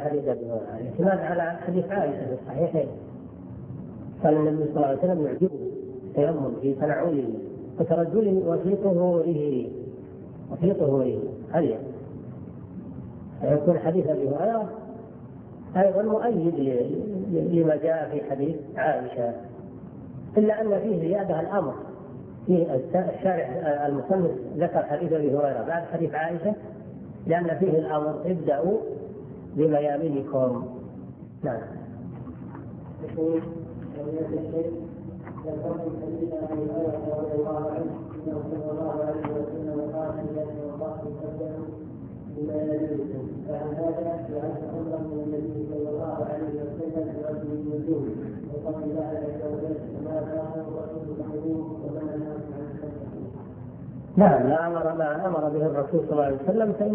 حديث أبي هريرة، الاعتماد على حديث عائشة في الصحيحين قال النبي صلى الله عليه وسلم يعجبه التيمم في تنعله وترجله وفي طهوره هل يكون حديث أبي هريرة أيضا مؤيد لما جاء في حديث عائشة، إلا أن فيه زيادة الأمر في الشارع المصنف ذكر حديث أبي هريرة بعد حديث عائشة لأن فيه الأمر ابدأوا بميامنكم. نعم. يقول ذكرت حديث ابي هريره رضي الله عنه انه صلى الله عليه وسلم قال ان الله يقدم بما يليكم، فعن هذا جعلت امرا من النبي صلى الله عليه وسلم برجل النجوم وقال الله عز وجل وما كان الرسول محبوب وما نهاكم عن الشرك. نعم، لا أمر به الرسول صلى الله عليه وسلم